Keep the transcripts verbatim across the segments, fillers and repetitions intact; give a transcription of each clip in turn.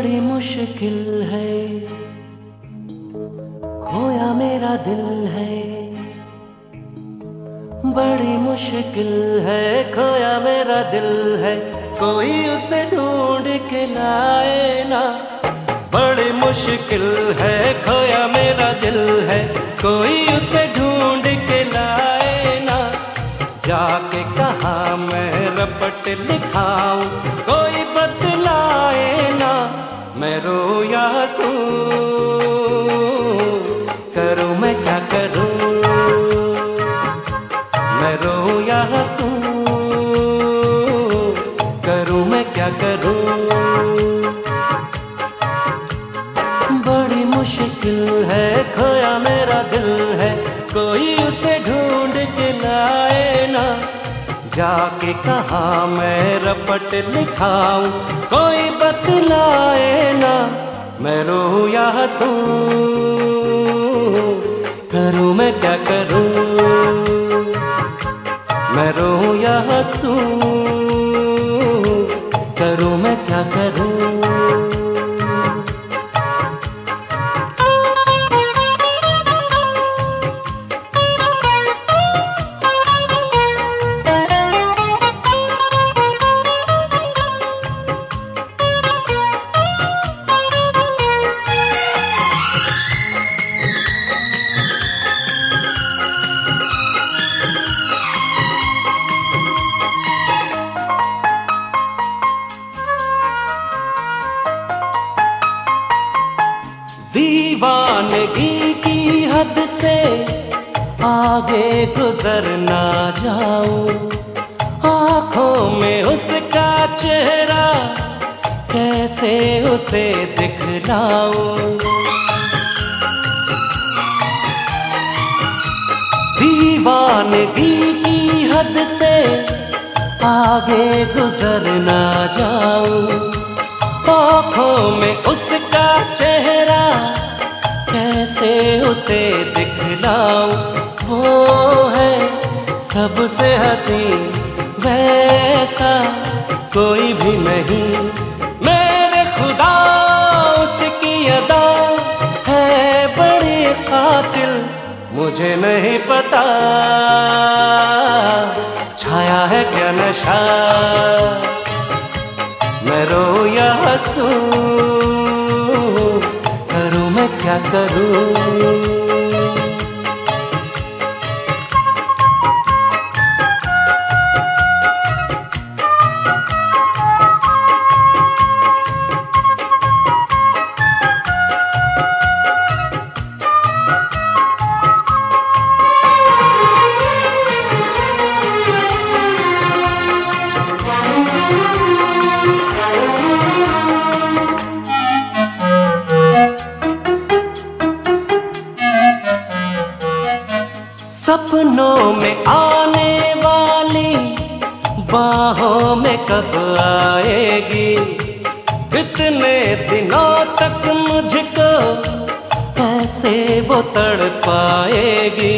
बड़ी मुश्किल है, खोया मेरा दिल है। बड़ी मुश्किल है, खोया मेरा दिल है, कोई उसे ढूंढ के लाए ना। बड़ी मुश्किल है, खोया मेरा दिल है, कोई उसे ढूंढ के लाए ना। जाके कहाँ मैं रपट लिखाऊं, कोई बतलाए ना। मैं रो या हंसूं, करूं मैं क्या करूं। मैं रो या हंसूं, करूं मैं क्या करूं। बड़ी मुश्किल है, खोया मेरा दिल है, कोई उसे ढूंढ के लाए ना। जाके कहाँ मैं रपट लिखाऊं, कोई बतलाए ना। मैं रो या हंसूं, करूं मैं क्या करूं। मैं रो या हंसूं, करूं मैं क्या करूं। दीवानगी की हद से आगे गुजर ना जाऊं, आँखों में उसका चेहरा कैसे उसे दिखलाऊं। दीवानगी की हद से आगे गुजर ना जाऊं, आँखों में उसका चेहरा कैसे उसे दिखलाऊं। वो है सबसे हसीन, वैसा कोई भी नहीं। मेरे खुदा उसकी अदा है बड़ी कातिल, मुझे नहीं पता छाया है क्या नशा। मैं रो या हंसूं, करूं मैं क्या करूं। सपनों में आने वाली बाहों में कब आएगी। कितने दिनों तक मुझको ऐसे वो तड़पाएगी।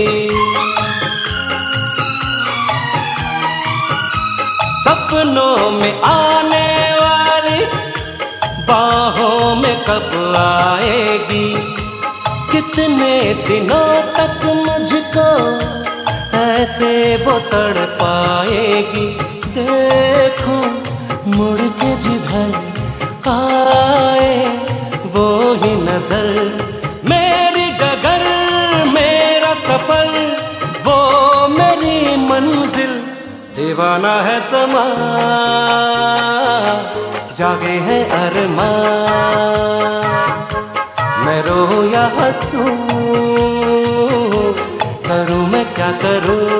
सपनों में आने वाली बाहों में कब आएगी। कितने दिनों तक मुझको ऐसे वो तड़पाएगी। देखो मुड़ के जिधर आए वो ही नजर, मेरी डगर मेरा सफर, वो मेरी मंजिल। दीवाना है समा, जागे है अरमान। मैं रो या हंसूं, करूं मैं क्या करूं।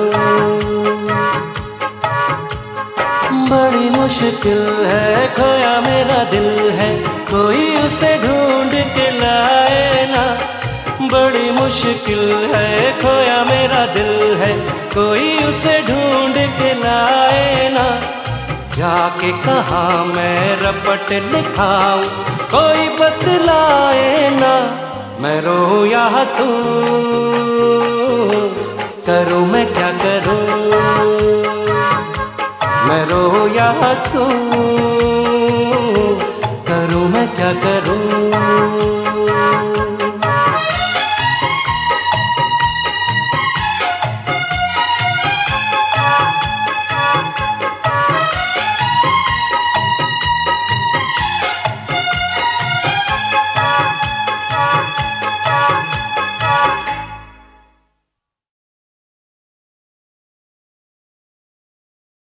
बड़ी मुश्किल है, खोया मेरा दिल है, कोई उसे ढूंढ के लाए ना। बड़ी मुश्किल है, खोया मेरा दिल है, कोई उसे ढूंढ के लाए ना। जाके कहाँ मैं रपट लिखाऊं, कोई बतलाए ना। मैं रो या हंसूं, करूं मैं क्या करूं। मैं रो या हंसूं, करूं मैं क्या क्या करूं।